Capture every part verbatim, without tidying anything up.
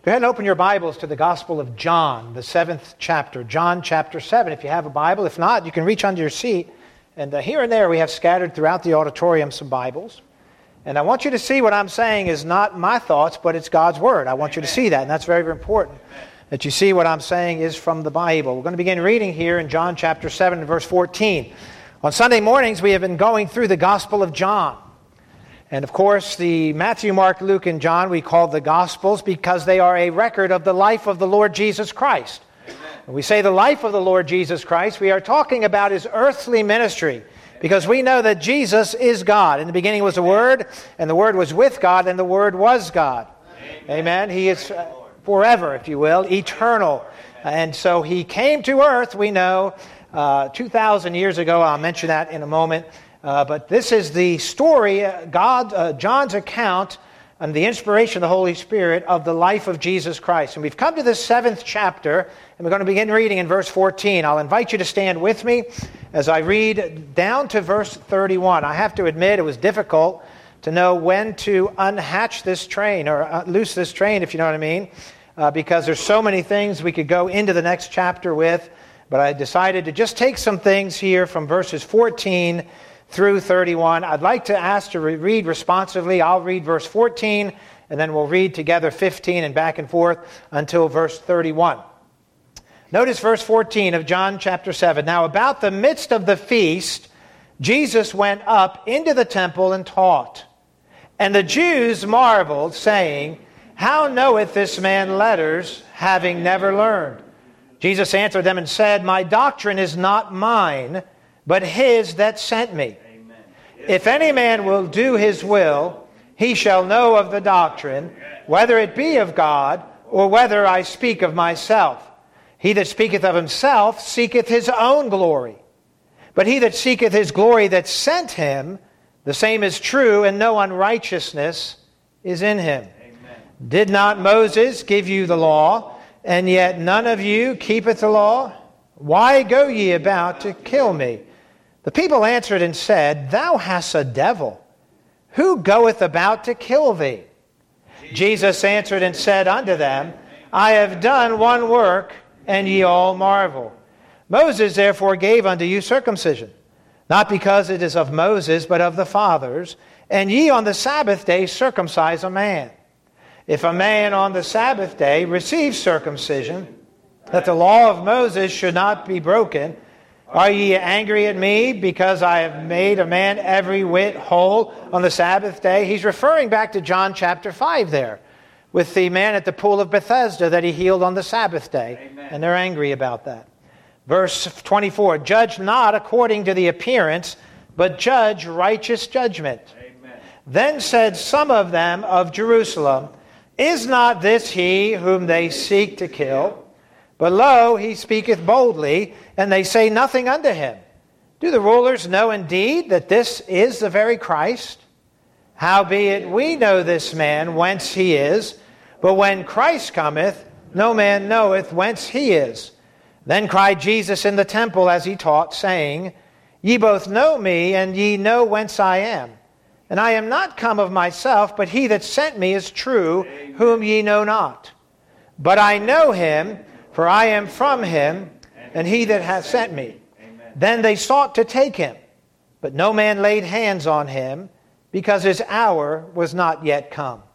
Go ahead and open your Bibles to the Gospel of John, the seventh chapter, John chapter seven. If you have a Bible, if not, you can reach under your seat. And uh, here and there we have scattered throughout the auditorium some Bibles. And I want you to see what I'm saying is not my thoughts, but it's God's Word. I want you to see that, and that's very, very important, that you see what I'm saying is from the Bible. We're going to begin reading here in John chapter seven and verse fourteen. On Sunday mornings, we have been going through the Gospel of John. And of course, the Matthew, Mark, Luke, and John we call the Gospels because they are a record of the life of the Lord Jesus Christ. When we say the life of the Lord Jesus Christ, we are talking about His earthly ministry because we know that Jesus is God. In the beginning was the Word, and the Word was with God, and the Word was God. Amen. Amen. He is forever, if you will, eternal. And so He came to earth, we know, uh, two thousand years ago. I'll mention that in a moment. Uh, but this is the story, uh, God, uh, John's account, and the inspiration of the Holy Spirit of the life of Jesus Christ. And we've come to the seventh chapter, and we're going to begin reading in verse fourteen. I'll invite you to stand with me as I read down to verse thirty-one. I have to admit it was difficult to know when to unhatch this train, or uh, loose this train, if you know what I mean, uh, because there's so many things we could go into the next chapter with. But I decided to just take some things here from verses fourteen through thirty-one. I'd like to ask to re- read responsively. I'll read verse fourteen, and then we'll read together fifteen and back and forth until verse thirty-one. Notice verse fourteen of John chapter seven. Now about the midst of the feast, Jesus went up into the temple and taught. And the Jews marveled, saying, How knoweth this man letters, having never learned? Jesus answered them and said, My doctrine is not mine, but His that sent me. If any man will do His will, he shall know of the doctrine, whether it be of God, or whether I speak of myself. He that speaketh of himself seeketh his own glory. But he that seeketh his glory that sent him, the same is true, and no unrighteousness is in him. Amen. Did not Moses give you the law, and yet none of you keepeth the law? Why go ye about to kill me? The people answered and said, Thou hast a devil. Who goeth about to kill thee? Jesus answered and said unto them, I have done one work, and ye all marvel. Moses therefore gave unto you circumcision, not because it is of Moses, but of the fathers, and ye on the Sabbath day circumcise a man. If a man on the Sabbath day receives circumcision, that the law of Moses should not be broken, are ye angry at me because I have made a man every whit whole on the Sabbath day? He's referring back to John chapter five there with the man at the pool of Bethesda that He healed on the Sabbath day. Amen. And they're angry about that. Verse twenty-four, Judge not according to the appearance, but judge righteous judgment. Amen. Then said some of them of Jerusalem, Is not this he whom they seek to kill? But lo, he speaketh boldly, and they say nothing unto him. Do the rulers know indeed that this is the very Christ? Howbeit we know this man whence he is, but when Christ cometh, no man knoweth whence he is. Then cried Jesus in the temple as he taught, saying, Ye both know me, and ye know whence I am. And I am not come of myself, but he that sent me is true, whom ye know not. But I know him, for I am from him, and he that hath sent me. Amen. Then they sought to take him, but no man laid hands on him, because his hour was not yet come.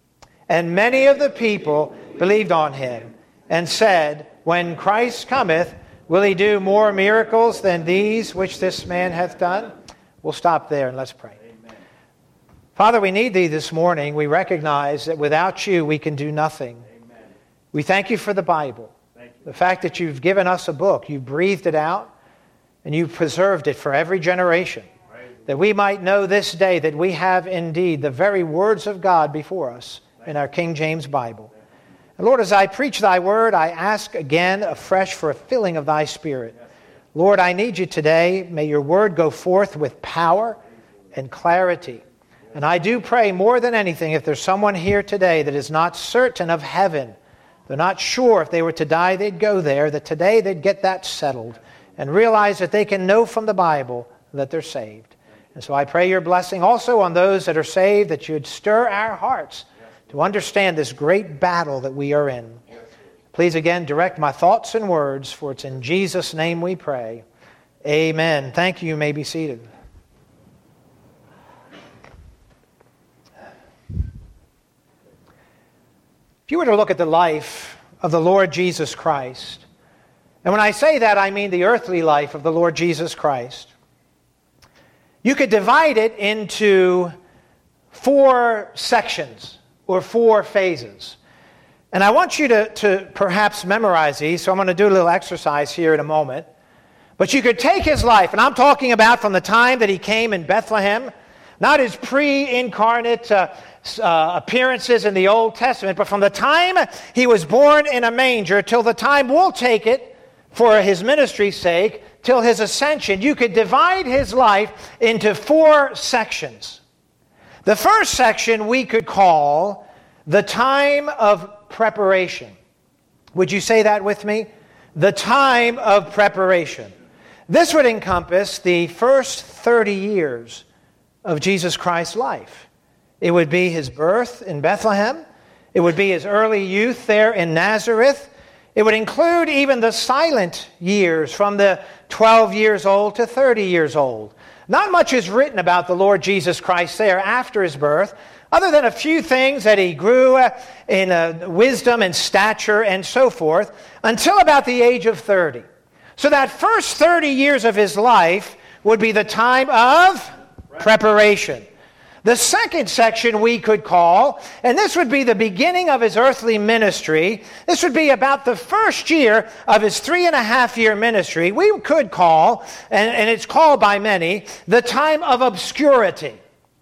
And many of the people believed on him, and said, When Christ cometh, will he do more miracles than these which this man hath done? We'll stop there and let's pray. Amen. Father, we need thee this morning. We recognize that without you we can do nothing. Amen. We thank you for the Bible. The fact that you've given us a book, you've breathed it out, and you've preserved it for every generation, that we might know this day that we have indeed the very words of God before us in our King James Bible. And Lord, as I preach thy word, I ask again afresh for a filling of thy Spirit. Lord, I need you today. May your word go forth with power and clarity. And I do pray more than anything, if there's someone here today that is not certain of heaven, they're not sure if they were to die they'd go there, that today they'd get that settled and realize that they can know from the Bible that they're saved. And so I pray your blessing also on those that are saved, that you'd stir our hearts to understand this great battle that we are in. Please again direct my thoughts and words, for it's in Jesus' name we pray. Amen. Thank you. You may be seated. If you were to look at the life of the Lord Jesus Christ, and when I say that, I mean the earthly life of the Lord Jesus Christ, you could divide it into four sections or four phases. And I want you to, to perhaps memorize these, so I'm going to do a little exercise here in a moment. But you could take his life, and I'm talking about from the time that he came in Bethlehem, not his pre-incarnate uh, uh, appearances in the Old Testament, but from the time he was born in a manger till the time we'll take it for his ministry's sake, till his ascension. You could divide his life into four sections. The first section we could call the time of preparation. Would you say that with me? The time of preparation. This would encompass the first thirty years of Jesus Christ's life. It would be his birth in Bethlehem. It would be his early youth there in Nazareth. It would include even the silent years from the twelve years old to thirty years old. Not much is written about the Lord Jesus Christ there after his birth, other than a few things that he grew in uh, wisdom and stature and so forth, until about the age of thirty. So that first thirty years of his life would be the time of preparation. The second section we could call, and this would be the beginning of his earthly ministry, this would be about the first year of his three and a half year ministry, we could call, and, and it's called by many, the time of obscurity.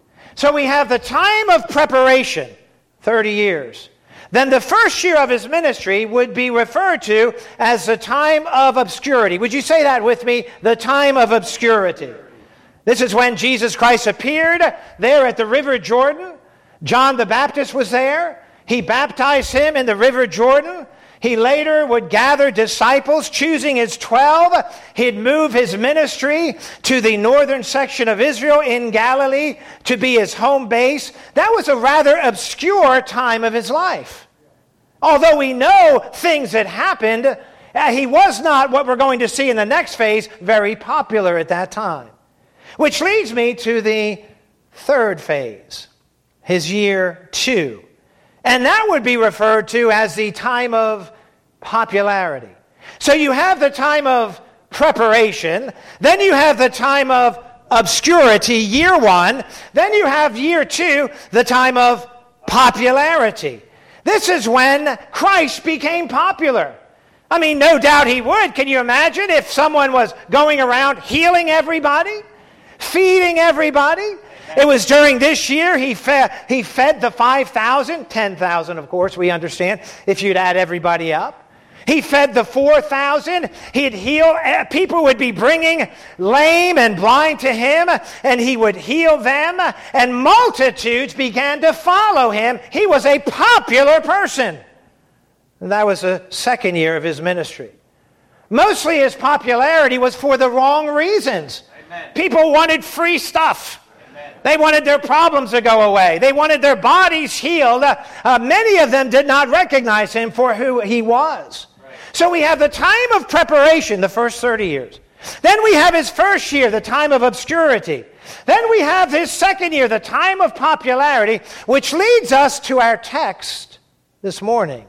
So we have the time of preparation, thirty years. Then the first year of his ministry would be referred to as the time of obscurity. Would you say that with me? The time of obscurity. This is when Jesus Christ appeared there at the River Jordan. John the Baptist was there. He baptized him in the River Jordan. He later would gather disciples, choosing his twelve. He'd move his ministry to the northern section of Israel in Galilee to be his home base. That was a rather obscure time of his life. Although we know things that happened, he was not, what we're going to see in the next phase, very popular at that time. Which leads me to the third phase, his year two. And that would be referred to as the time of popularity. So you have the time of preparation, then you have the time of obscurity, year one, then you have year two, the time of popularity. This is when Christ became popular. I mean, no doubt he would. Can you imagine if someone was going around healing everybody, feeding everybody? It was during this year he fed, he fed the five thousand, ten thousand of course, we understand, if you'd add everybody up. He fed the four thousand. He'd heal. People would be bringing lame and blind to him, and he would heal them, and multitudes began to follow him. He was a popular person. And that was the second year of his ministry. Mostly his popularity was for the wrong reasons. Amen. People wanted free stuff. They wanted their problems to go away. They wanted their bodies healed. Uh, uh, many of them did not recognize him for who he was. Right. So we have the time of preparation, the first thirty years. Then we have his first year, the time of obscurity. Then we have his second year, the time of popularity, which leads us to our text this morning.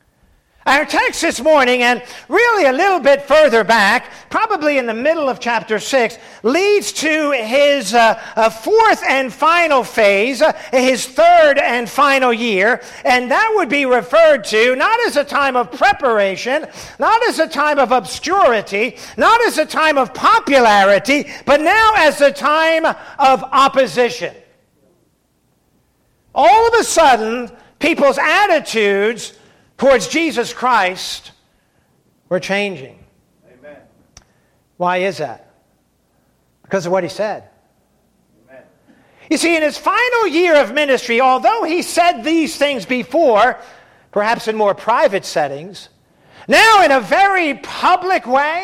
Our text this morning, and really a little bit further back, probably in the middle of chapter six, leads to his uh, uh, fourth and final phase, uh, his third and final year, and that would be referred to not as a time of preparation, not as a time of obscurity, not as a time of popularity, but now as a time of opposition. All of a sudden, people's attitudes towards Jesus Christ were changing. Amen. Why is that? Because of what he said. Amen. You see, in his final year of ministry, although he said these things before, perhaps in more private settings, now in a very public way,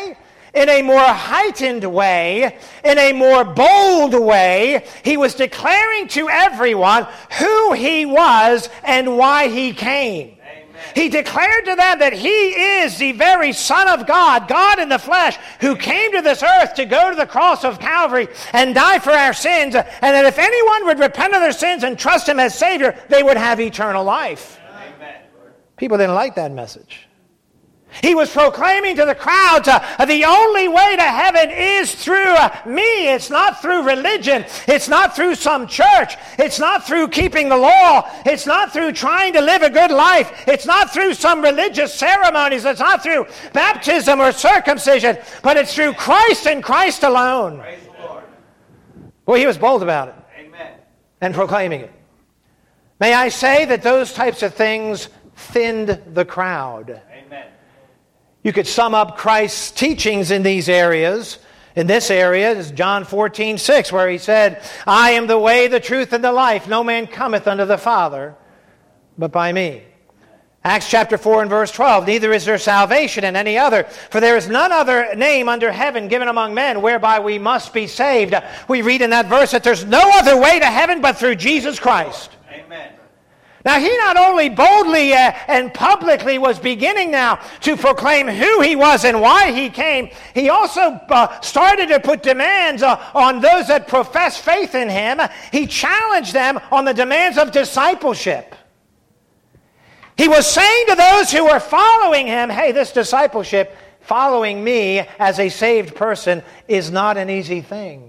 in a more heightened way, in a more bold way, he was declaring to everyone who he was and why he came. He declared to them that he is the very Son of God, God in the flesh, who came to this earth to go to the cross of Calvary and die for our sins, and that if anyone would repent of their sins and trust him as Savior, they would have eternal life. Amen. People didn't like that message. He was proclaiming to the crowds, uh, the only way to heaven is through uh, me. It's not through religion. It's not through some church. It's not through keeping the law. It's not through trying to live a good life. It's not through some religious ceremonies. It's not through baptism or circumcision. But it's through Christ and Christ alone. Praise the Lord. Boy, he was bold about it. Amen. And proclaiming it. May I say that those types of things thinned the crowd. Amen. You could sum up Christ's teachings in these areas. In this area is John fourteen six, where he said, I am the way, the truth, and the life. No man cometh unto the Father but by me. Acts chapter four and verse twelve, neither is there salvation in any other, for there is none other name under heaven given among men whereby we must be saved. We read in that verse that there's no other way to heaven but through Jesus Christ. Amen. Now, he not only boldly uh, and publicly was beginning now to proclaim who he was and why he came, he also uh, started to put demands uh, on those that profess faith in him. He challenged them on the demands of discipleship. He was saying to those who were following him, hey, this discipleship, following me as a saved person, is not an easy thing.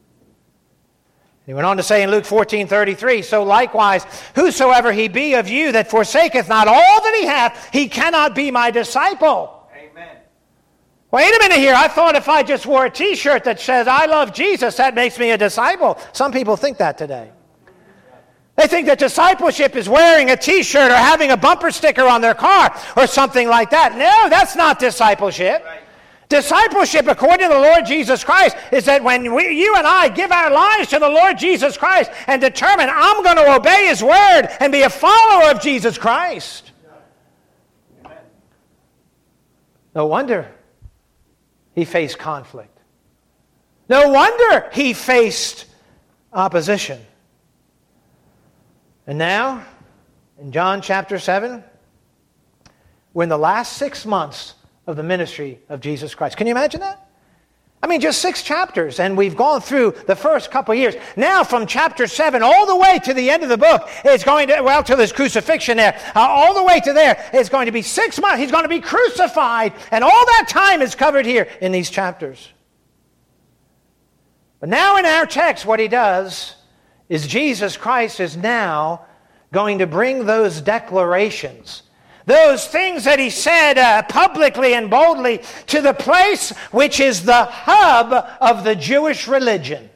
He went on to say in Luke fourteen thirty-three, so likewise, whosoever he be of you that forsaketh not all that he hath, he cannot be my disciple. Amen. Wait a minute here. I thought if I just wore a t-shirt that says, I love Jesus, that makes me a disciple. Some people think that today. They think that discipleship is wearing a t-shirt or having a bumper sticker on their car or something like that. No, that's not discipleship. Right. Discipleship, according to the Lord Jesus Christ, is that when we, you and I give our lives to the Lord Jesus Christ and determine, I'm going to obey His Word and be a follower of Jesus Christ. Amen. No wonder he faced conflict. No wonder he faced opposition. And now, in John chapter seven, we're in the last six months of the ministry of Jesus Christ. Can you imagine that? I mean, just six chapters, and we've gone through the first couple of years. Now, from chapter seven all the way to the end of the book, it's going to, well, till his crucifixion there, uh, all the way to there, it's going to be six months. He's going to be crucified, and all that time is covered here in these chapters. But now in our text, what he does is Jesus Christ is now going to bring those declarations, those things that he said uh, publicly and boldly, to the place which is the hub of the Jewish religion.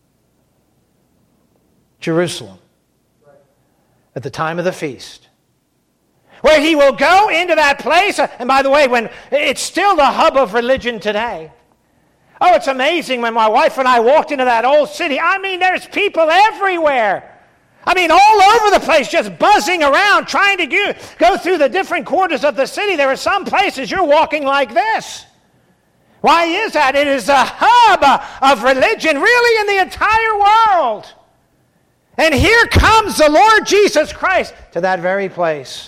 Jerusalem. At the time of the feast. Where he will go into that place, and by the way, when it's still the hub of religion today. Oh, it's amazing when my wife and I walked into that old city. I mean, there's people everywhere. I mean, all over the place, just buzzing around, trying to go, go through the different quarters of the city. There are some places you're walking like this. Why is that? It is a hub of religion, really, in the entire world. And here comes the Lord Jesus Christ to that very place.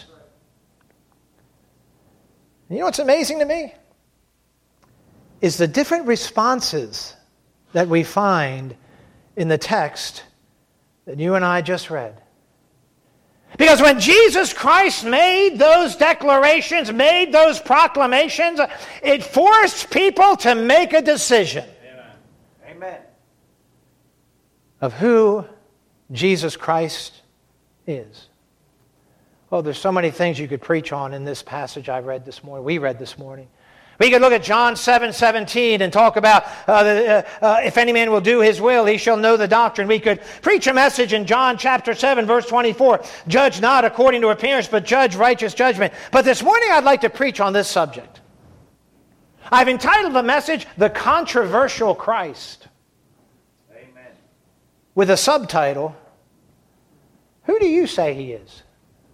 You know what's amazing to me? Is the different responses that we find in the text that you and I just read. Because when Jesus Christ made those declarations, made those proclamations, it forced people to make a decision. Amen. Amen. Of who Jesus Christ is. Oh, there's so many things you could preach on in this passage I read this morning, we read this morning. We could look at John seven seventeen and talk about uh, the, uh, uh, if any man will do his will, he shall know the doctrine. We could preach a message in John chapter seven, verse twenty-four. Judge not according to appearance, but judge righteous judgment. But this morning I'd like to preach on this subject. I've entitled the message, The Controversial Christ. Amen. With a subtitle, Who do you say he is?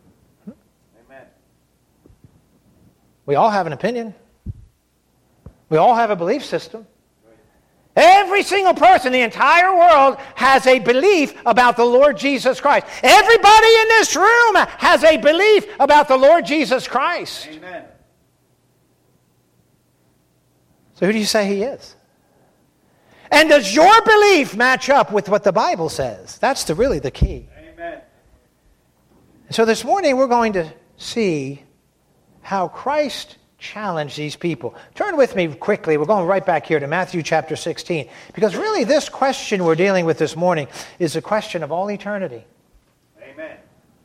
Amen. We all have an opinion. We all have a belief system. Every single person in the entire world has a belief about the Lord Jesus Christ. Everybody in this room has a belief about the Lord Jesus Christ. Amen. So who do you say he is? And does your belief match up with what the Bible says? That's the, really the key. Amen. So this morning we're going to see how Christ challenged these people. Turn with me quickly. We're going right back here to Matthew chapter sixteen. Because really this question we're dealing with this morning is a question of all eternity. Amen.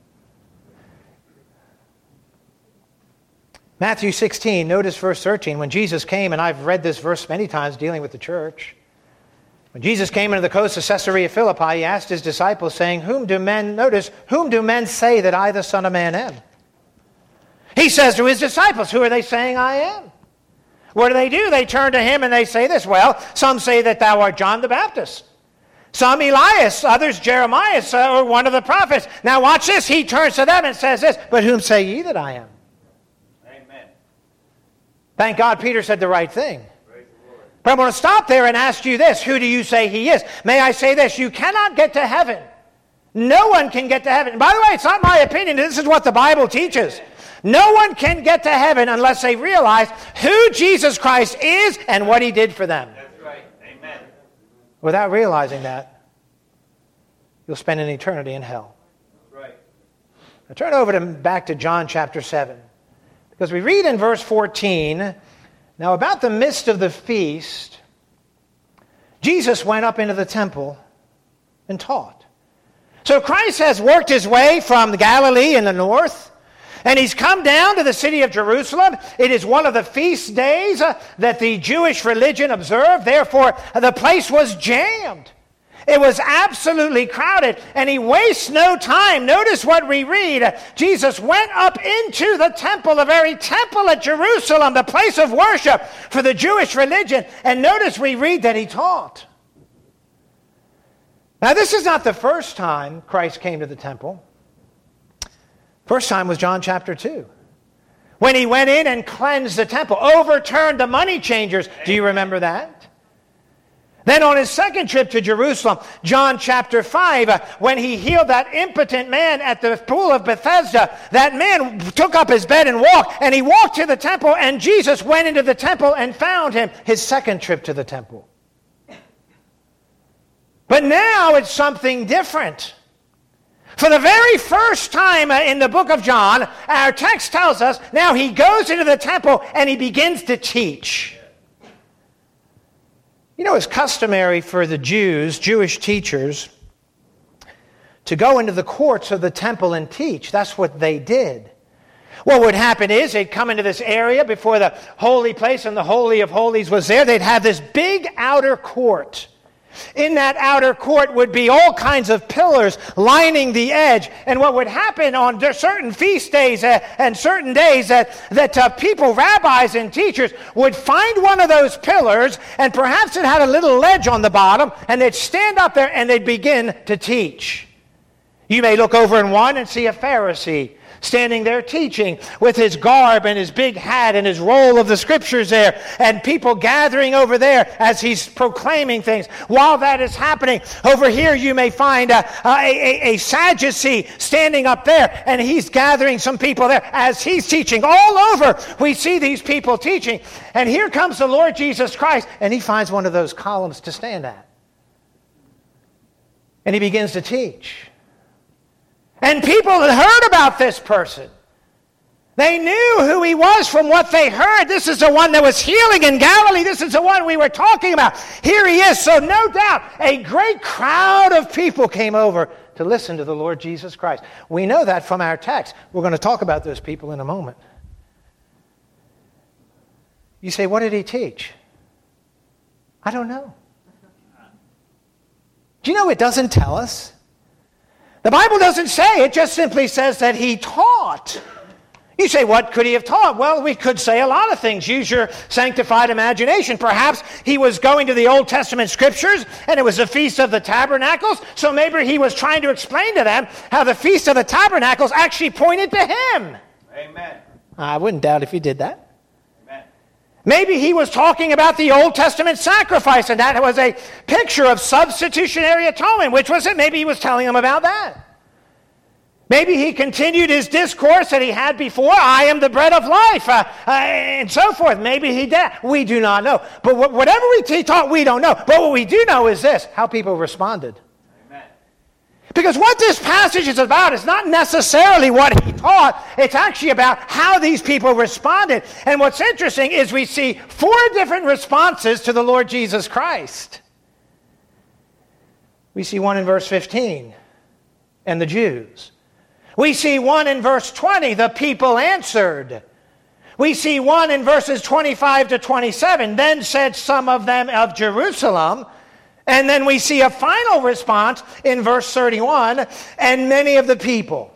Matthew sixteen, notice verse thirteen. When Jesus came, and I've read this verse many times dealing with the church. When Jesus came into the coast of Caesarea Philippi, he asked his disciples, saying, Whom do men, notice, whom do men say that I, the Son of Man, am? He says to his disciples, who are they saying I am? What do they do? They turn to him and they say this. Well, some say that thou art John the Baptist. Some Elias, others Jeremiah, or one of the prophets. Now watch this. He turns to them and says this, but whom say ye that I am? Amen. Thank God Peter said the right thing. But I'm going to stop there and ask you this. Who do you say he is? May I say this? You cannot get to heaven. No one can get to heaven. By the way, it's not my opinion. This is what the Bible teaches. No one can get to heaven unless they realize who Jesus Christ is and what he did for them. That's right. Amen. Without realizing that, you'll spend an eternity in hell. That's right. Now turn over to, back to John chapter seven. Because we read in verse fourteen, now about the midst of the feast, Jesus went up into the temple and taught. So Christ has worked his way from Galilee in the north, and he's come down to the city of Jerusalem. It is one of the feast days uh, that the Jewish religion observed. Therefore, the place was jammed. It was absolutely crowded, and he wastes no time. Notice what we read. Jesus went up into the temple, the very temple at Jerusalem, the place of worship for the Jewish religion. And notice we read that he taught. Now, this is not the first time Christ came to the temple. First time was John chapter two. When he went in and cleansed the temple, overturned the money changers. Do you remember that? Then on his second trip to Jerusalem, John chapter five, uh, when he healed that impotent man at the pool of Bethesda, that man took up his bed and walked, and he walked to the temple, and Jesus went into the temple and found him. His second trip to the temple. But now it's something different. For the very first time in the book of John, our text tells us, now he goes into the temple and he begins to teach. You know, it's customary for the Jews, Jewish teachers, to go into the courts of the temple and teach. That's what they did. What would happen is they'd come into this area before the holy place, and the Holy of Holies was there. They'd have this big outer court. In that outer court would be all kinds of pillars lining the edge. And what would happen on certain feast days uh, and certain days that, that uh, people, rabbis and teachers, would find one of those pillars, and perhaps it had a little ledge on the bottom, and they'd stand up there and they'd begin to teach. You may look over in one and see a Pharisee standing there teaching with his garb and his big hat and his roll of the scriptures there, and people gathering over there as he's proclaiming things. While that is happening, over here you may find a, a, a, a Sadducee standing up there, and he's gathering some people there as he's teaching. All over we see these people teaching, and here comes the Lord Jesus Christ, and he finds one of those columns to stand at. And he begins to teach. And people had heard about this person. They knew who he was from what they heard. This is the one that was healing in Galilee. This is the one we were talking about. Here he is. So no doubt, a great crowd of people came over to listen to the Lord Jesus Christ. We know that from our text. We're going to talk about those people in a moment. You say, what did he teach? I don't know. Do you know it doesn't tell us? The Bible doesn't say, it just simply says that he taught. You say, what could he have taught? Well, we could say a lot of things. Use your sanctified imagination. Perhaps he was going to the Old Testament scriptures, and it was the Feast of the Tabernacles, so maybe he was trying to explain to them how the Feast of the Tabernacles actually pointed to him. Amen. I wouldn't doubt if he did that. Amen. Maybe he was talking about the Old Testament sacrifice, and that was a picture of substitutionary atonement. Which was it? Maybe he was telling them about that. Maybe he continued his discourse that he had before, I am the bread of life, uh, uh, and so forth. Maybe he did. We do not know. But wh- whatever he taught, we don't know. But what we do know is this, how people responded. Because what this passage is about is not necessarily what he taught. It's actually about how these people responded. And what's interesting is we see four different responses to the Lord Jesus Christ. We see one in verse fifteen, and the Jews. We see one in verse twenty, the people answered. We see one in verses twenty-five to twenty-seven, then said some of them of Jerusalem. And then we see a final response in verse thirty-one, and many of the people.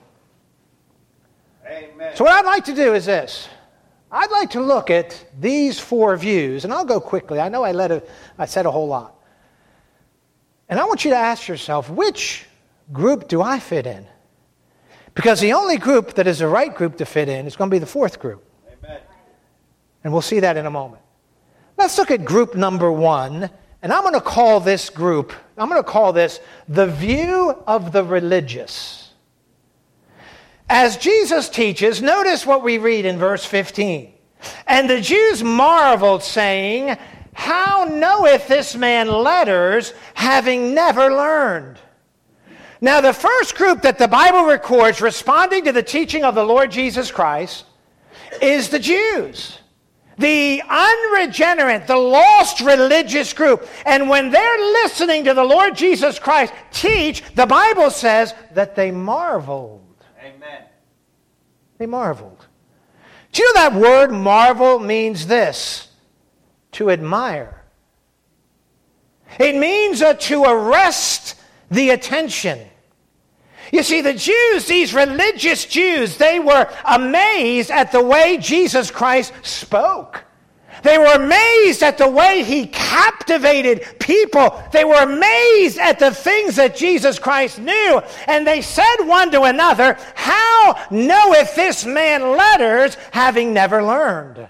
Amen. So what I'd like to do is this. I'd like to look at these four views, and I'll go quickly. I know I, let a, I said a whole lot. And I want you to ask yourself, which group do I fit in? Because the only group that is the right group to fit in is going to be the fourth group. Amen. And we'll see that in a moment. Let's look at group number one. And I'm going to call this group, I'm going to call this the view of the religious. As Jesus teaches, notice what we read in verse fifteen. And the Jews marveled, saying, how knoweth this man letters, having never learned? Now, the first group that the Bible records responding to the teaching of the Lord Jesus Christ is the Jews. The unregenerate, the lost religious group. And when they're listening to the Lord Jesus Christ teach, the Bible says that they marveled. Amen. They marveled. Do you know that word marvel means this? To admire. It means uh, to arrest the attention. You see, the Jews, these religious Jews, they were amazed at the way Jesus Christ spoke. They were amazed at the way he captivated people. They were amazed at the things that Jesus Christ knew. And they said one to another, how knoweth this man letters, having never learned?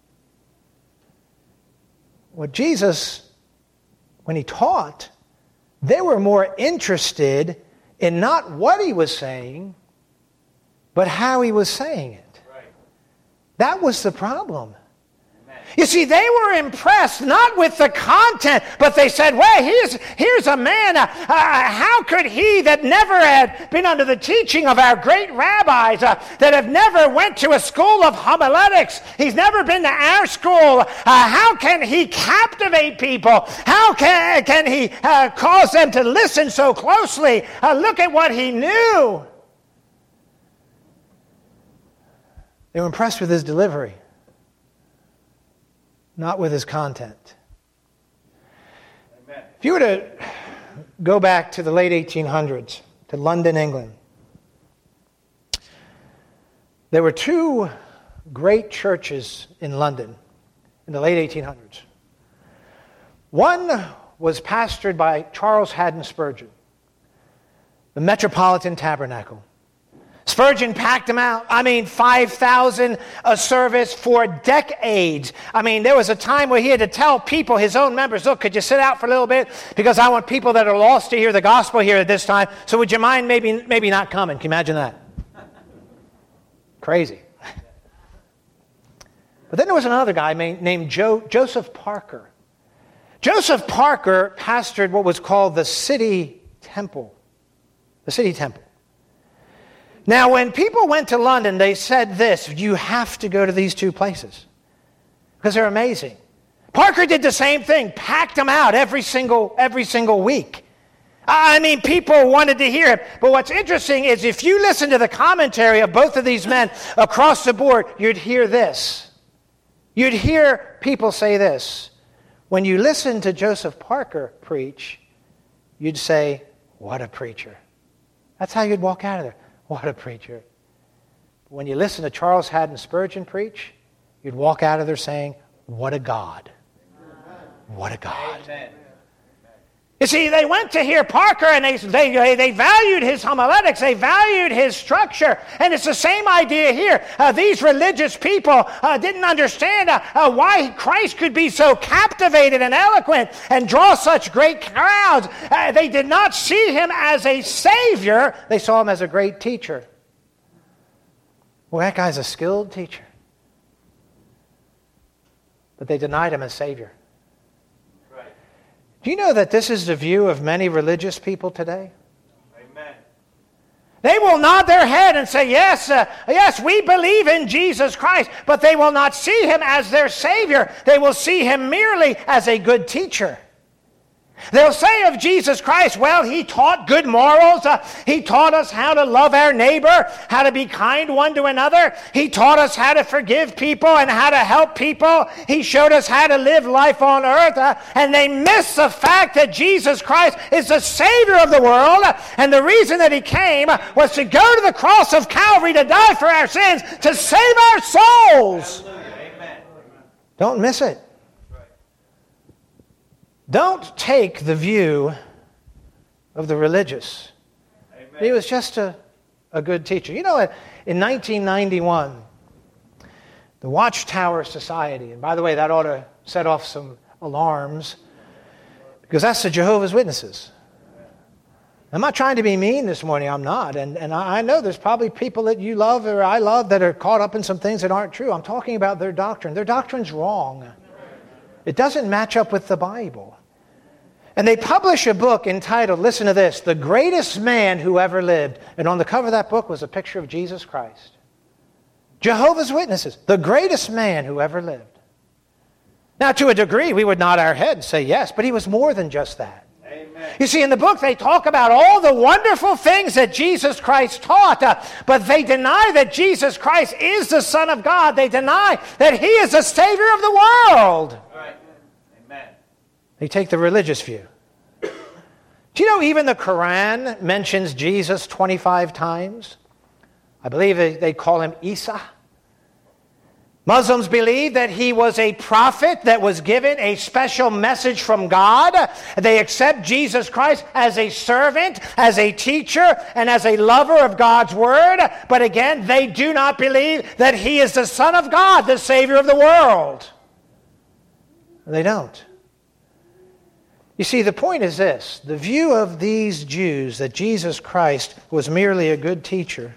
What Jesus, when he taught, they were more interested in not what he was saying, but how he was saying it. Right. That was the problem. Amen. You see, they were impressed not with the content, but they said, well, here's, here's a man, uh, uh, how could he that never had been under the teaching of our great rabbis, uh, that have never went to a school of homiletics, he's never been to our school, uh, how can he captivate people? How can, can he uh, cause them to listen so closely? Uh, look at what he knew. They were impressed with his delivery, not with his content. Amen. If you were to go back to the late eighteen hundreds, to London, England, there were two great churches in London in the late eighteen hundreds. One was pastored by Charles Haddon Spurgeon, the Metropolitan Tabernacle. Spurgeon packed them out. I mean, five thousand a service for decades. I mean, there was a time where he had to tell people, his own members, look, could you sit out for a little bit? Because I want people that are lost to hear the gospel here at this time. So would you mind maybe maybe not coming? Can you imagine that? Crazy. But then there was another guy named Joe, Joseph Parker. Joseph Parker pastored what was called the City Temple. The City Temple. Now, when people went to London, they said this, you have to go to these two places because they're amazing. Parker did the same thing, packed them out every single, every single week. I mean, people wanted to hear it. But what's interesting is if you listen to the commentary of both of these men across the board, you'd hear this. You'd hear people say this. When you listen to Joseph Parker preach, you'd say, what a preacher. That's how you'd walk out of there. What a preacher. When you listen to Charles Haddon Spurgeon preach, you'd walk out of there saying, what a God. What a God. Amen. You see, they went to hear Parker, and they, they, they valued his homiletics. They valued his structure. And it's the same idea here. Uh, these religious people uh, didn't understand uh, uh, why Christ could be so captivated and eloquent and draw such great crowds. Uh, they did not see him as a Savior. They saw him as a great teacher. Well, that guy's a skilled teacher. But they denied him as Savior. Do you know that this is the view of many religious people today? Amen. They will nod their head and say, yes, uh, yes, we believe in Jesus Christ, but they will not see him as their Savior. They will see him merely as a good teacher. They'll say of Jesus Christ, well, he taught good morals. Uh, he taught us how to love our neighbor, how to be kind one to another. He taught us how to forgive people and how to help people. He showed us how to live life on earth. Uh, and they miss the fact that Jesus Christ is the Savior of the world. Uh, and the reason that he came was to go to the cross of Calvary to die for our sins, to save our souls. Amen. Don't miss it. Don't take the view of the religious. Amen. He was just a, a good teacher. You know, in nineteen ninety-one, the Watchtower Society, and by the way, that ought to set off some alarms, because that's the Jehovah's Witnesses. I'm not trying to be mean this morning, I'm not. And, and I know there's probably people that you love or I love that are caught up in some things that aren't true. I'm talking about their doctrine. Their doctrine's wrong. It doesn't match up with the Bible. And they publish a book entitled, listen to this, The Greatest Man Who Ever Lived. And on the cover of that book was a picture of Jesus Christ. Jehovah's Witnesses, the greatest man who ever lived. Now, to a degree, we would nod our head and say yes, but he was more than just that. Amen. You see, in the book, they talk about all the wonderful things that Jesus Christ taught, uh, but they deny that Jesus Christ is the Son of God. They deny that he is the Savior of the world. Right. Amen. They take the religious view. Do you know even the Quran mentions Jesus twenty-five times? I believe they, they call him Isa. Muslims believe that he was a prophet that was given a special message from God. They accept Jesus Christ as a servant, as a teacher, and as a lover of God's word. But again, they do not believe that he is the Son of God, the Savior of the world. They don't. You see, the point is this. The view of these Jews that Jesus Christ was merely a good teacher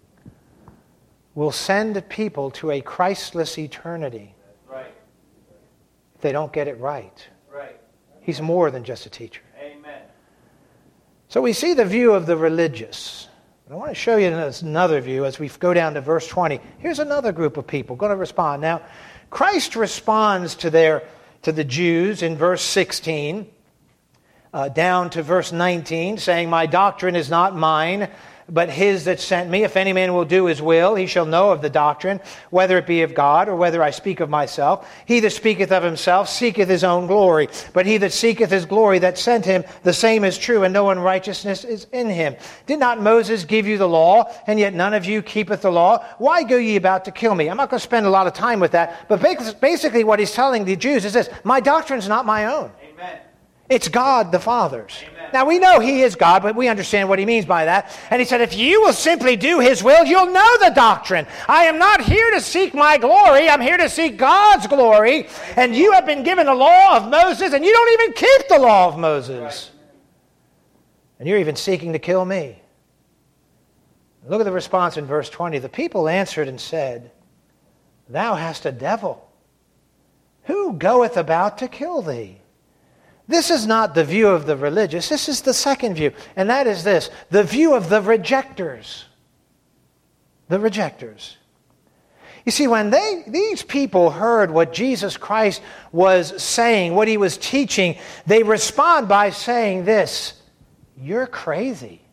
will send people to a Christless eternity. Right. If they don't get it right. Right. He's more than just a teacher. Amen. So we see the view of the religious. But I want to show you another view as we go down to verse twenty. Here's another group of people going to respond. Now, Christ responds to their to the Jews in verse sixteen, uh, down to verse nineteen, saying, "My doctrine is not mine, but his that sent me. If any man will do his will, he shall know of the doctrine, whether it be of God, or whether I speak of myself. He that speaketh of himself seeketh his own glory. But he that seeketh his glory that sent him, the same is true, and no unrighteousness is in him. Did not Moses give you the law, and yet none of you keepeth the law? Why go ye about to kill me?" I'm not going to spend a lot of time with that, but basically what he's telling the Jews is this: my doctrine's not my own. Amen. It's God the Father's. Amen. Now, we know he is God, but we understand what he means by that. And he said, if you will simply do his will, you'll know the doctrine. I am not here to seek my glory. I'm here to seek God's glory. And you have been given the law of Moses, and you don't even keep the law of Moses. And you're even seeking to kill me. Look at the response in verse twenty. The people answered and said, "Thou hast a devil. Who goeth about to kill thee?" This is not the view of the religious. This is the second view. And that is this: the view of the rejectors. The rejectors. You see, when they these people heard what Jesus Christ was saying, what he was teaching, they respond by saying this: "You're crazy."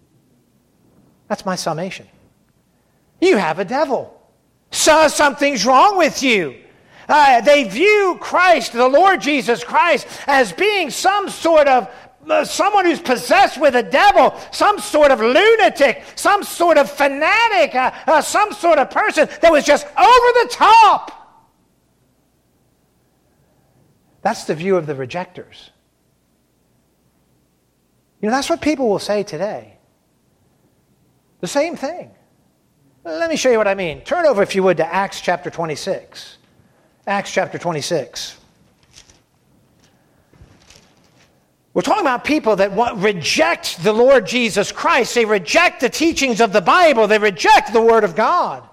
That's my summation. You have a devil. So something's wrong with you. Uh, they view Christ, the Lord Jesus Christ, as being some sort of, uh, someone who's possessed with a devil, some sort of lunatic, some sort of fanatic, uh, uh, some sort of person that was just over the top. That's the view of the rejectors. You know, that's what people will say today. The same thing. Let me show you what I mean. Turn over, if you would, to Acts chapter twenty-six. Acts chapter twenty-six. We're talking about people that want, reject the Lord Jesus Christ. They reject the teachings of the Bible. They reject the Word of God.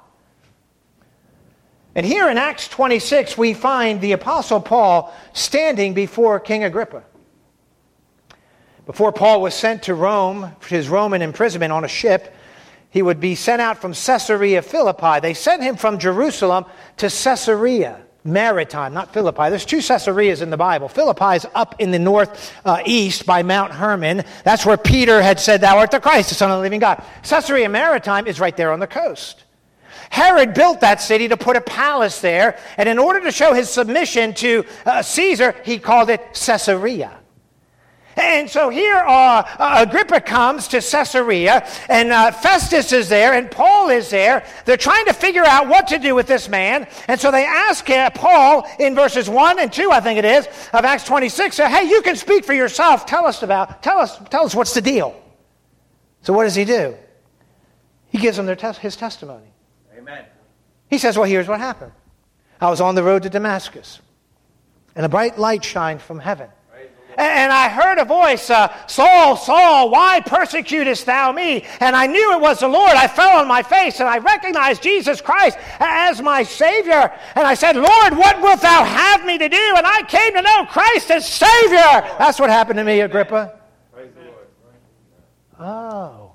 And here in Acts twenty-six, we find the Apostle Paul standing before King Agrippa. Before Paul was sent to Rome, for his Roman imprisonment on a ship, he would be sent out from Caesarea Philippi. They sent him from Jerusalem to Caesarea Maritime, not Philippi. There's two Caesareas in the Bible. Philippi is up in the north uh, east by Mount Hermon. That's where Peter had said, "Thou art the Christ, the Son of the living God." Caesarea Maritime is right there on the coast. Herod built that city to put a palace there, and in order to show his submission to uh, Caesar, he called it Caesarea. And so here uh, uh, Agrippa comes to Caesarea, and uh, Festus is there, and Paul is there. They're trying to figure out what to do with this man. And so they ask uh, Paul in verses one and two, I think it is, of Acts twenty-six, say, "Hey, you can speak for yourself. Tell us about, tell us, tell us what's the deal." So what does he do? He gives them their tes- his testimony. Amen. He says, "Well, here's what happened. I was on the road to Damascus, and a bright light shined from heaven. And I heard a voice, uh, 'Saul, Saul, why persecutest thou me?' And I knew it was the Lord. I fell on my face, and I recognized Jesus Christ as my Savior. And I said, 'Lord, what wilt thou have me to do?' And I came to know Christ as Savior." That's what happened to me, Agrippa. Praise the Lord. Oh.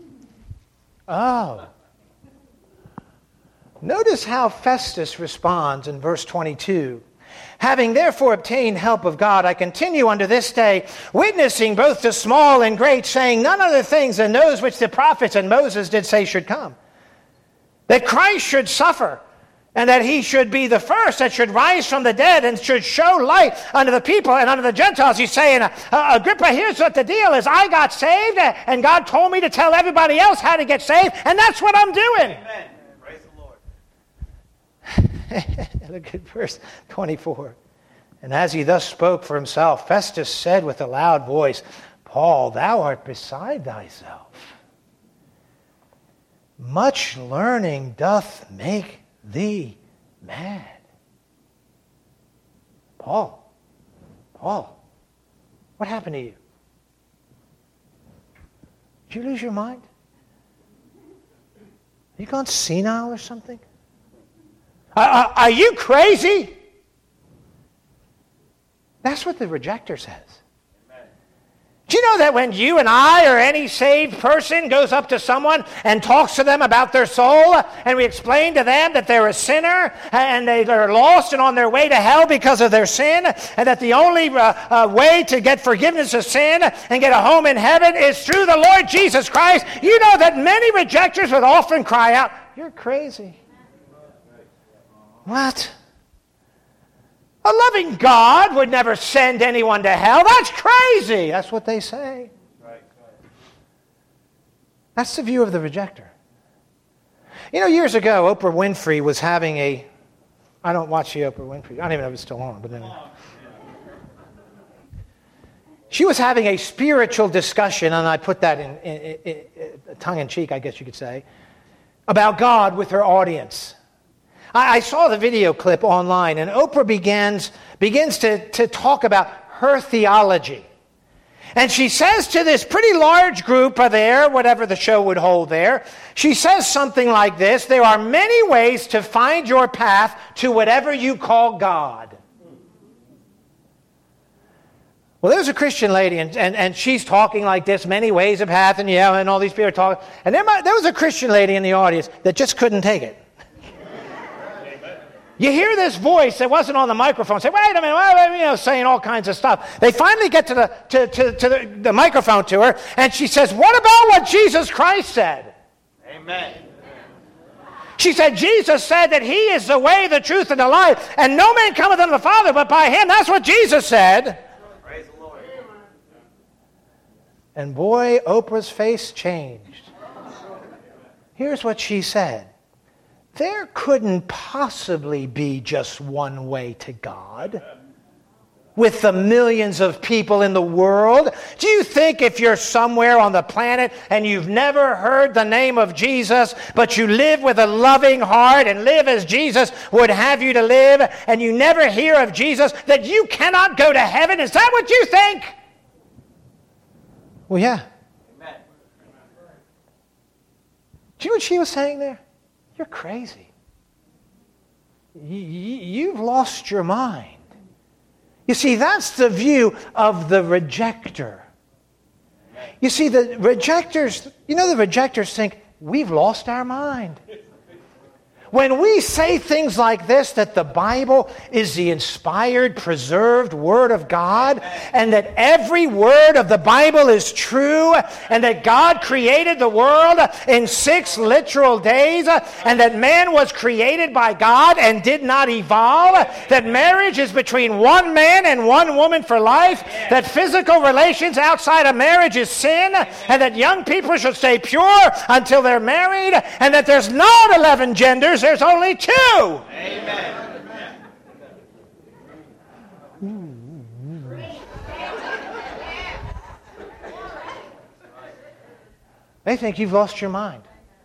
Oh. Notice how Festus responds in verse twenty-two. "Having therefore obtained help of God, I continue unto this day, witnessing both to small and great, saying none other things than those which the prophets and Moses did say should come. That Christ should suffer, and that he should be the first that should rise from the dead, and should show light unto the people and unto the Gentiles." He's saying, uh, uh, Agrippa, here's what the deal is. I got saved, and God told me to tell everybody else how to get saved, and that's what I'm doing. Amen. Praise the Lord. Look at verse twenty-four. "And as he thus spoke for himself, Festus said with a loud voice, 'Paul, thou art beside thyself. Much learning doth make thee mad.'" Paul, Paul, what happened to you? Did you lose your mind? Have you gone senile or something? Are, are you crazy? That's what the rejecter says. Amen. Do you know that when you and I or any saved person goes up to someone and talks to them about their soul, and we explain to them that they're a sinner and they are lost and on their way to hell because of their sin, and that the only uh, uh, way to get forgiveness of sin and get a home in heaven is through the Lord Jesus Christ, you know that many rejectors would often cry out, "You're crazy." What? A loving God would never send anyone to hell. That's crazy. That's what they say. That's the view of the rejecter. You know, years ago, Oprah Winfrey was having a... I don't watch the Oprah Winfrey. I don't even know if it's still on, but anyway. She was having a spiritual discussion, and I put that in, in, in, in tongue-in-cheek, I guess you could say, about God with her audience. I saw the video clip online, and Oprah begins, begins to, to talk about her theology. And she says to this pretty large group there, whatever the show would hold there, she says something like this: "There are many ways to find your path to whatever you call God." Well, there's a Christian lady, and, and, and she's talking like this, many ways of path, and yeah, and all these people are talking. And there, there was a Christian lady in the audience that just couldn't take it. You hear this voice that wasn't on the microphone say, "Wait a minute," wait, wait, you know, saying all kinds of stuff. They finally get to the to, to, to the, the microphone to her, and she says, "What about what Jesus Christ said?" Amen. She said, "Jesus said that he is the way, the truth, and the life, and no man cometh unto the Father but by him." That's what Jesus said. Praise the Lord. And boy, Oprah's face changed. Here's what she said: "There couldn't possibly be just one way to God. with the millions of people in the world? Do you think if you're somewhere on the planet and you've never heard the name of Jesus, but you live with a loving heart and live as Jesus would have you to live, and you never hear of Jesus, that you cannot go to heaven? Is that what you think? Well, yeah. Amen. Do you know what she was saying there? You're crazy. You, you've lost your mind. You see, that's the view of the rejecter. You see, the rejectors, you know, the rejectors think, we've lost our mind. When we say things like this, that the Bible is the inspired, preserved Word of God, and that every word of the Bible is true, and that God created the world in six literal days, and that man was created by God and did not evolve, that marriage is between one man and one woman for life, that physical relations outside of marriage is sin, and that young people should stay pure until they're married, and that there's not eleven genders, there's only two. Amen. They think you've lost your mind.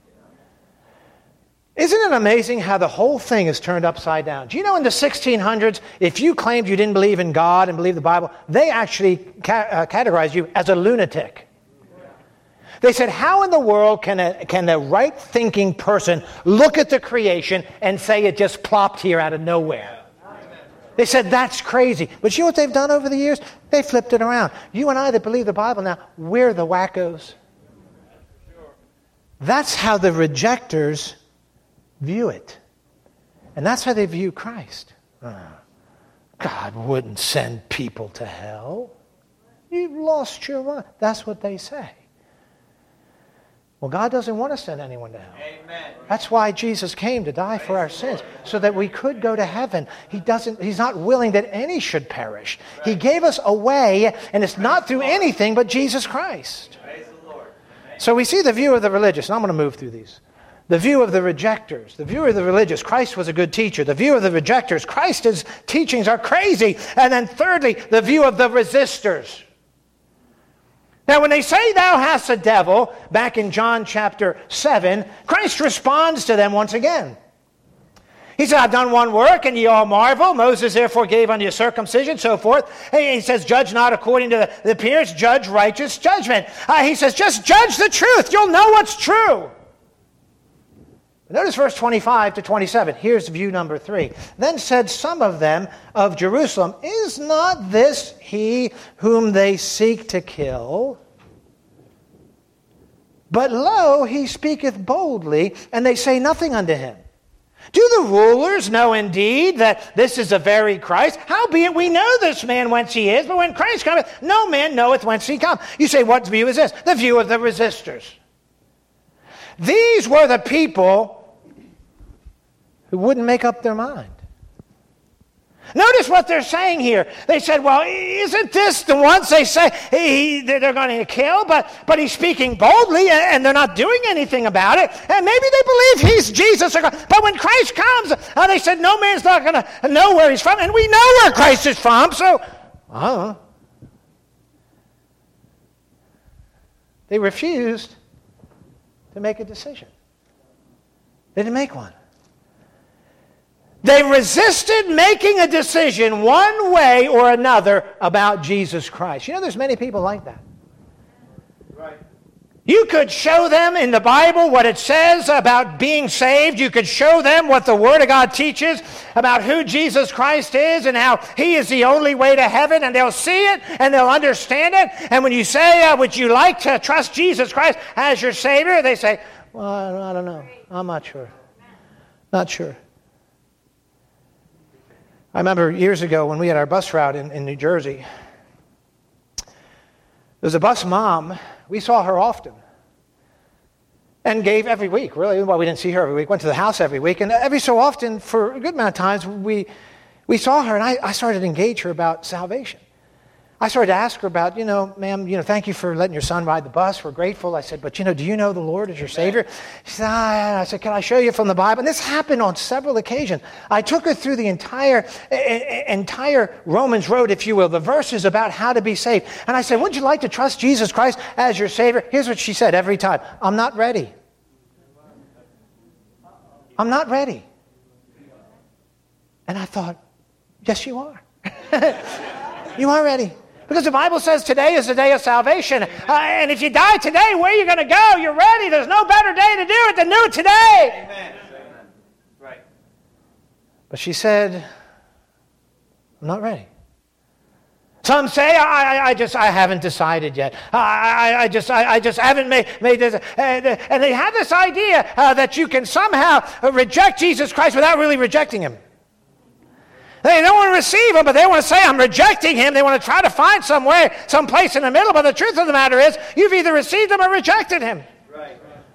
Isn't it amazing how the whole thing is turned upside down? Do you know in the sixteen hundreds, if you claimed you didn't believe in God and believe the Bible, they actually ca- uh, categorized you as a lunatic. They said, how in the world can a, can a right-thinking person look at the creation and say it just plopped here out of nowhere? They said, that's crazy. But you know what they've done over the years? They flipped it around. You and I that believe the Bible now, we're the wackos. That's how the rejectors view it. And that's how they view Christ. Uh, God wouldn't send people to hell. You've lost your mind. That's what they say. Well, God doesn't want to send anyone to hell. Amen. That's why Jesus came to die for our sins, so that we could go to heaven. He doesn't. He's not willing that any should perish. He gave us a way, and it's not through anything but Jesus Christ. Praise the Lord. So we see the view of the religious, and I'm going to move through these. The view of the rejectors, the view of the religious, Christ was a good teacher. The view of the rejectors, Christ's teachings are crazy. And then thirdly, the view of the resistors. Now, when they say, thou hast a devil, back in John chapter seven, Christ responds to them once again. He said, I've done one work, and ye all marvel. Moses therefore gave unto you circumcision, so forth. And he says, judge not according to the, the appearance, judge righteous judgment. Uh, he says, just judge the truth. You'll know what's true. Notice verse twenty-five to twenty-seven. Here's view number three. Then said some of them of Jerusalem, is not this he whom they seek to kill? But lo, he speaketh boldly, and they say nothing unto him. Do the rulers know indeed that this is the very Christ? Howbeit we know this man whence he is, but when Christ cometh, no man knoweth whence he cometh. You say, what view is this? The view of the resistors. These were the people who wouldn't make up their mind. Notice what they're saying here. They said, well, isn't this the ones they say he, they're going to kill, but, but he's speaking boldly, and they're not doing anything about it, and maybe they believe he's Jesus. But when Christ comes, uh, they said, no man's not going to know where he's from, and we know where Christ is from, so, I don't know. They refused to make a decision. They didn't make one. They resisted making a decision one way or another about Jesus Christ. You know, there's many people like that. Right. You could show them in the Bible what it says about being saved. You could show them what the Word of God teaches about who Jesus Christ is and how He is the only way to heaven, and they'll see it and they'll understand it. And when you say, uh, would you like to trust Jesus Christ as your Savior? They say, well, I don't know. I'm not sure. Not sure. I remember years ago when we had our bus route in, in New Jersey, there was a bus mom. We saw her often and gave every week, really. Well, we didn't see her every week, went to the house every week, and every so often, for a good amount of times, we, we saw her, and I, I started to engage her about salvation. I started to ask her about, you know, ma'am, you know, thank you for letting your son ride the bus. We're grateful. I said, but, you know, do you know the Lord as your Savior? She said, ah. I said, can I show you from the Bible? And this happened on several occasions. I took her through the entire, entire Romans road, if you will, the verses about how to be saved. And I said, would you like to trust Jesus Christ as your Savior? Here's what she said every time. I'm not ready. I'm not ready. And I thought, yes, you are. You are ready. Because the Bible says today is the day of salvation. Uh, and if you die today, where are you going to go? You're ready. There's no better day to do it than do it today. Amen. Right. But she said, I'm not ready. Some say, I, I, I just, I haven't decided yet. I, I, I just, I, I just haven't made, made this. And, and they have this idea uh, that you can somehow reject Jesus Christ without really rejecting Him. They don't want to receive Him, but they want to say, I'm rejecting Him. They want to try to find some way, some place in the middle. But the truth of the matter is, you've either received Him or rejected Him. Right.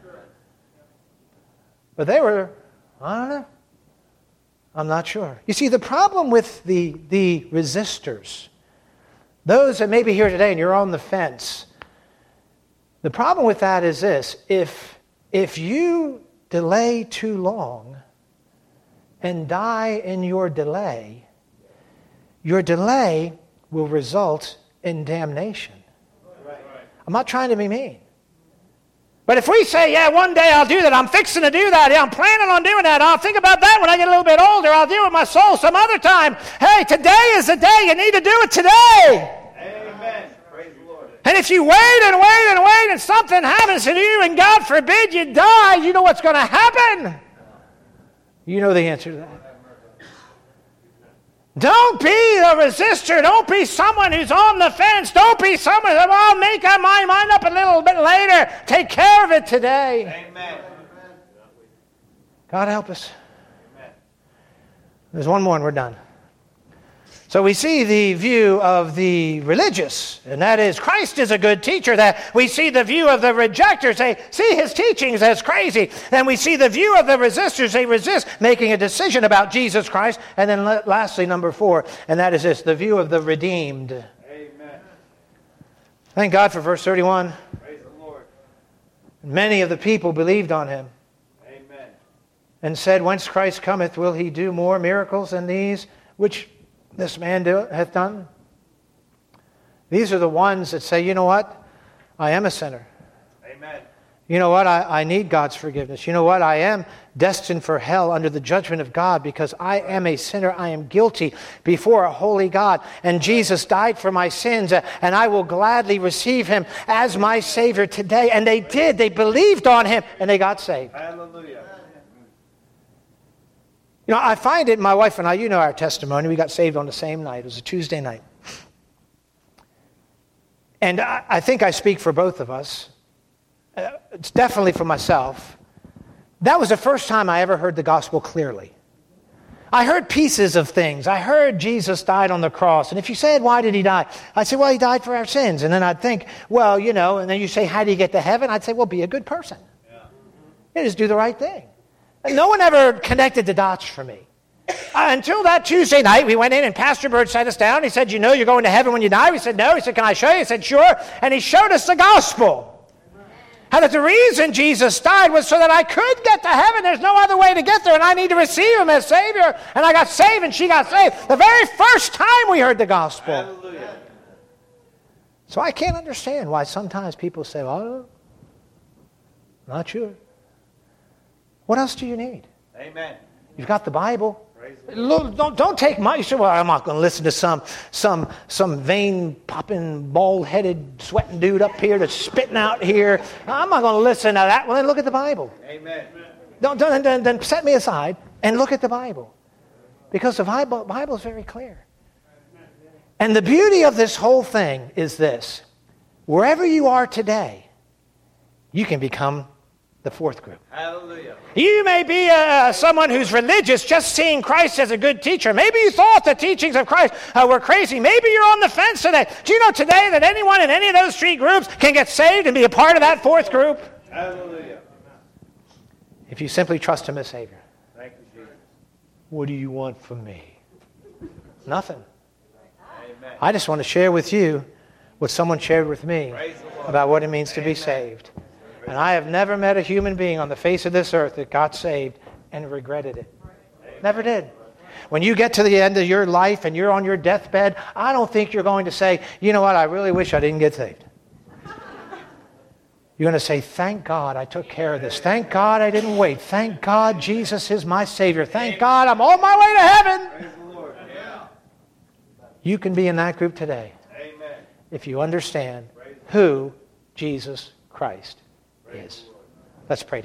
But they were, I don't know. I'm not sure. You see, the problem with the, the resistors, those that may be here today and you're on the fence, the problem with that is this. If, if you delay too long and die in your delay, your delay will result in damnation. Right. I'm not trying to be mean. But if we say, yeah, one day I'll do that, I'm fixing to do that, yeah, I'm planning on doing that, I'll think about that when I get a little bit older, I'll deal with my soul some other time. Hey, today is the day, you need to do it today. Amen. Praise the Lord. And if you wait and wait and wait and something happens to you and God forbid you die, you know what's going to happen? You know the answer to that. Don't be a resistor. Don't be someone who's on the fence. Don't be someone who, oh, I'll make my mind up a little bit later. Take care of it today. Amen. God help us. Amen. There's one more and we're done. So we see the view of the religious, and that is Christ is a good teacher. That we see the view of the rejectors. They see His teachings as crazy. Then we see the view of the resistors. They resist making a decision about Jesus Christ. And then lastly, number four, and that is this, the view of the redeemed. Amen. Thank God for verse thirty-one. Praise the Lord. Many of the people believed on Him Amen. and said, whence Christ cometh, will He do more miracles than these which this man do, hath done? These are the ones that say, you know what? I am a sinner. Amen. You know what? I, I need God's forgiveness. You know what? I am destined for hell under the judgment of God because I am a sinner. I am guilty before a holy God. And Jesus died for my sins, uh, and I will gladly receive Him as my Savior today. And they did. They believed on Him, and they got saved. Hallelujah. You know, I find it, my wife and I, you know our testimony. We got saved on the same night. It was a Tuesday night. And I, I think I speak for both of us. Uh, it's definitely for myself. That was the first time I ever heard the gospel clearly. I heard pieces of things. I heard Jesus died on the cross. And if you said, why did He die? I'd say, well, He died for our sins. And then I'd think, well, you know, and then you say, how do you get to heaven? I'd say, well, be a good person. Yeah. You just do the right thing. And no one ever connected the dots for me. Uh, until that Tuesday night, we went in and Pastor Bird sat us down. He said, you know you're going to heaven when you die? We said, no. He said, can I show you? He said, sure. And he showed us the gospel. How that the reason Jesus died was so that I could get to heaven. There's no other way to get there, and I need to receive Him as Savior. And I got saved, and she got saved the very first time we heard the gospel. Hallelujah. So I can't understand why sometimes people say, well, not sure. What else do you need? Amen. You've got the Bible. Praise the Look, Don't, don't take my... You say, well, I'm not going to listen to some some some vein-popping, bald-headed, sweating dude up here that's spitting out here. I'm not going to listen to that. Well, then look at the Bible. Amen. Don't, don't, then, then set me aside and look at the Bible. Because the Bible, Bible is very clear. And the beauty of this whole thing is this. Wherever you are today, you can become the fourth group. Hallelujah. You may be uh, someone who's religious, just seeing Christ as a good teacher. Maybe you thought the teachings of Christ uh, were crazy. Maybe you're on the fence today. Do you know today that anyone in any of those three groups can get saved and be a part of that fourth group? Hallelujah. If you simply trust Him as Savior. Thank you, Jesus. What do you want from me? Nothing. Amen. I just want to share with you what someone shared with me Praise the Lord. about what it means to be Amen. saved. And I have never met a human being on the face of this earth that got saved and regretted it. Never did. When you get to the end of your life and you're on your deathbed, I don't think you're going to say, you know what, I really wish I didn't get saved. You're going to say, thank God I took care of this. Thank God I didn't wait. Thank God Jesus is my Savior. Thank God I'm on my way to heaven. Praise the Lord. Yeah. You can be in that group today Amen. if you understand who Jesus Christ is. Let's pray together.